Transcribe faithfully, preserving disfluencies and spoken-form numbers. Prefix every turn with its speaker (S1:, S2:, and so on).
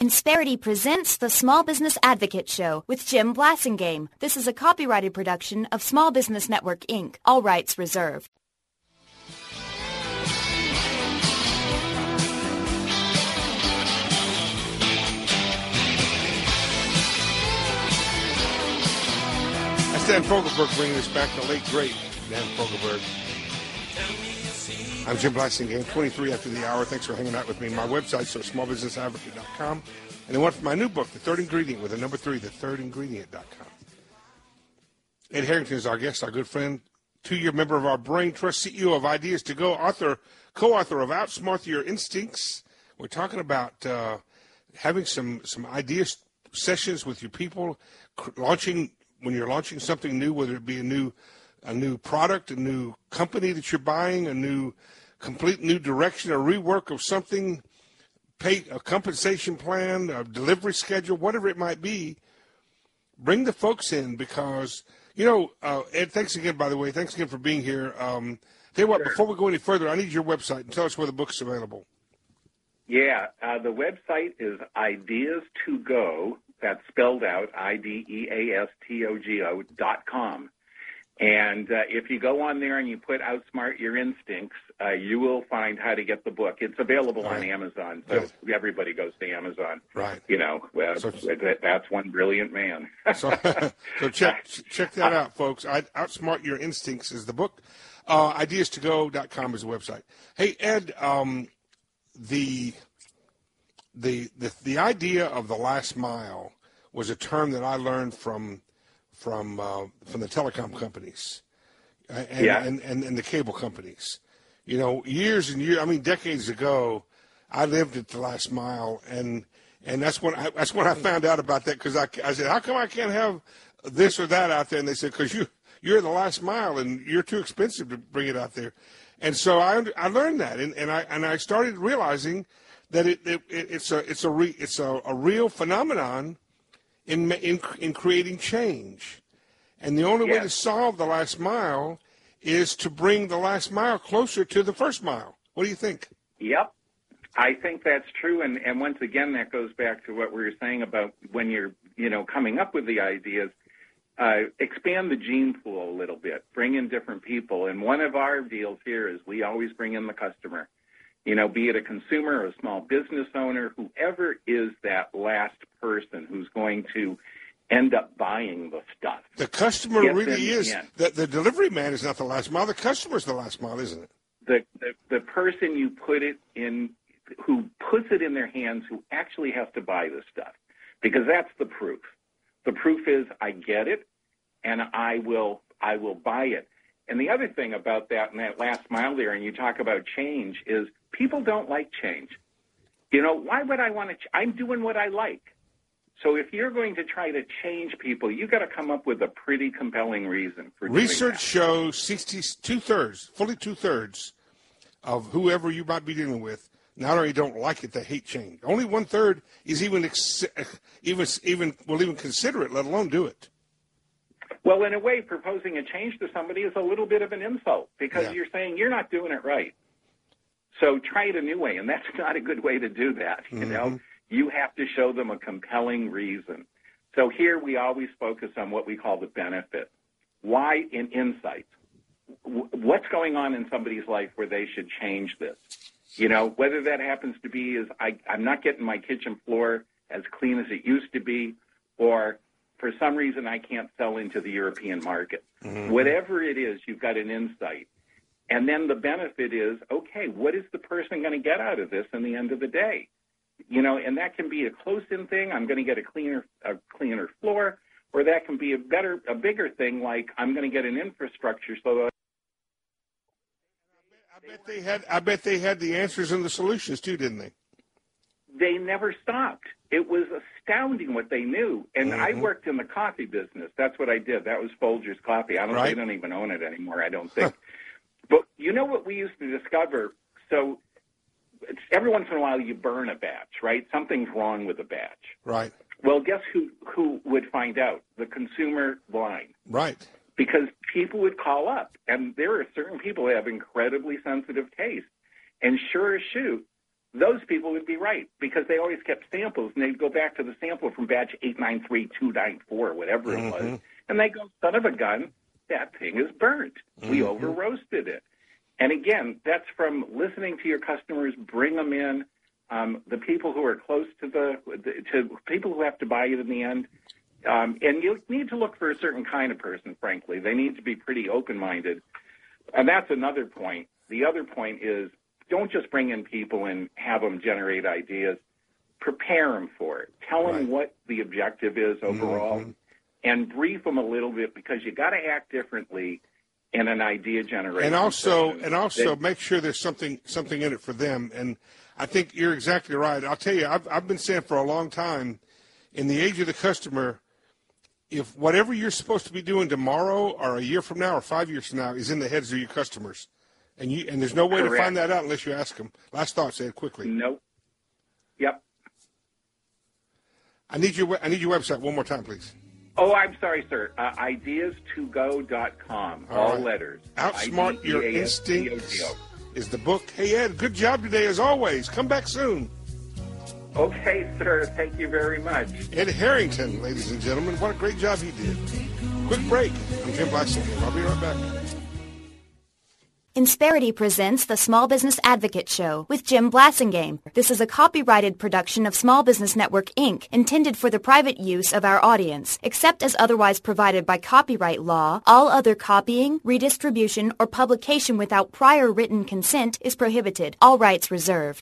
S1: Insperity presents the Small Business Advocate Show with Jim Blasingame. This is a copyrighted production of Small Business Network, Incorporated. All rights reserved.
S2: That's Dan Fogelberg bringing us back, the late, great Dan Fogelberg. I'm Jim Blasingame, twenty-three after the hour. Thanks for hanging out with me. My website, so small business advocate dot com. And then one for my new book, The Third Ingredient, with the number three, the third ingredient dot com. Ed Harrington is our guest, our good friend, two-year member of our Brain Trust, C E O of Ideas to Go, author, co-author of Outsmart Your Instincts. We're talking about uh, having some, some idea sessions with your people, launching when you're launching something new, whether it be a new a new product, a new company that you're buying, a new complete new direction, a rework of something, pay a compensation plan, a delivery schedule, whatever it might be. Bring the folks in because, you know, uh, Ed, thanks again, by the way. Thanks again for being here. Um, tell you what,
S3: Sure.
S2: Before we go any further, I need your website and tell us where the book's available.
S3: Yeah, uh, the website is Ideas to Go. That's spelled out, I D E A S T O G O dot com. And uh, if you go on there and you put Outsmart Your Instincts, uh, you will find how to get the book. It's available right. on Amazon, so yeah. everybody goes to Amazon.
S2: Right.
S3: You know, uh, so, that's one brilliant man.
S2: so, so check check that out, folks. I, Outsmart Your Instincts is the book. Uh, ideas to go dot com is the website. Hey, Ed, um, the, the the the idea of the last mile was a term that I learned from from uh, from the telecom companies and,
S3: yeah.
S2: and, and, and the cable companies. You know, years and years, I mean, decades ago, I lived at the last mile, and and that's when I, that's when I found out about that because I, I said, how come I can't have this or that out there? And they said, because you, you're the last mile, and you're too expensive to bring it out there. And so I I learned that, and, and I and I started realizing that it, it it's a it's a re, it's a, a real phenomenon in in in creating change, and the only
S3: yes.
S2: way to solve the last mile is to bring the last mile closer to the first mile. What do you think?
S3: Yep, I think that's true, and and once again that goes back to what we were saying about when you're you know coming up with the ideas. Uh, expand the gene pool a little bit, bring in different people. And one of our deals here is we always bring in the customer, you know, be it a consumer or a small business owner, whoever is that last person who's going to end up buying the stuff.
S2: The customer
S3: Get
S2: really is. The, the delivery man is not the last mile. The customer's the last mile, isn't it?
S3: The, the, the person you put it in, who puts it in their hands, who actually has to buy the stuff, because that's the proof. The proof is I get it, and I will I will buy it. And the other thing about that and that last mile there, and you talk about change, is people don't like change. You know, why would I want to? Ch- I'm doing what I like. So if you're going to try to change people, you got to come up with a pretty compelling reason for doing
S2: Research
S3: that.
S2: shows sixty two thirds, fully two thirds of whoever you might be dealing with not only don't like it, they hate change. Only one third is even ex- even even will even consider it, let alone do it.
S3: Well, in a way, proposing a change to somebody is a little bit of an insult because
S2: yeah.
S3: you're saying you're not doing it right. So try it a new way, and that's not a good way to do that. You
S2: mm-hmm.
S3: know, you have to show them a compelling reason. So here we always focus on what we call the benefit. Why in insights? What's going on in somebody's life where they should change this? You know, whether that happens to be is I, I'm not getting my kitchen floor as clean as it used to be, or for some reason I can't sell into the European market. Mm-hmm. Whatever it is, you've got an insight. And then the benefit is, okay, what is the person going to get out of this in the end of the day? You know, and that can be a close-in thing. I'm going to get a cleaner, a cleaner floor, or that can be a better, a bigger thing like I'm going to get an infrastructure so that
S2: I bet they had. I bet they had the answers and the solutions too, didn't they?
S3: They never stopped. It was astounding what they knew. And mm-hmm. I worked in the coffee business. That's what I did. That was Folgers Coffee. I don't. Right. They don't even own it anymore. I don't think. But you know what we used to discover? So it's, every once in a while you burn a batch, right? Something's wrong with a batch.
S2: Right.
S3: Well, guess who who would find out? The consumer line.
S2: Right.
S3: Because people would call up, and there are certain people who have incredibly sensitive taste. And sure as shoot, those people would be right because they always kept samples, and they'd go back to the sample from batch eight nine three two nine four, whatever it
S2: Mm-hmm.
S3: was, and they go, son of a gun, that thing is burnt. Mm-hmm. We over-roasted it. And again, that's from listening to your customers, bring them in, um, the people who are close to the, the to people who have to buy it in the end. Um, and you need to look for a certain kind of person, frankly. They need to be pretty open-minded. And that's another point. The other point is don't just bring in people and have them generate ideas. Prepare them for it. Tell them
S2: Right.
S3: what the objective is overall,
S2: mm-hmm.
S3: and brief them a little bit because you got to act differently in an idea generation.
S2: And also,
S3: session.
S2: and also
S3: They,
S2: make sure there's something something in it for them. And I think you're exactly right. I'll tell you, I've, I've been saying for a long time, in the age of the customer, if whatever you're supposed to be doing tomorrow or a year from now or five years from now is in the heads of your customers, and you and there's no way
S3: Correct.
S2: to find that out unless you ask them. Last thoughts, Ed, quickly.
S3: Nope. Yep.
S2: I need your I need your website one more time, please.
S3: Oh, I'm sorry, sir. Uh, ideas to go dot com, all,
S2: All right.
S3: letters.
S2: Outsmart Your
S3: I D E A S T O G O.
S2: Instincts is the book. Hey, Ed, good job today as always. Come back soon.
S3: Okay, sir. Thank you very much.
S2: Ed Harrington, ladies and gentlemen. What a great job he did. Quick break. I'm Jim Blasingame. I'll be right back.
S1: Insperity presents the Small Business Advocate Show with Jim Blasingame. This is a copyrighted production of Small Business Network, Incorporated, intended for the private use of our audience. Except as otherwise provided by copyright law, all other copying, redistribution, or publication without prior written consent is prohibited. All rights reserved.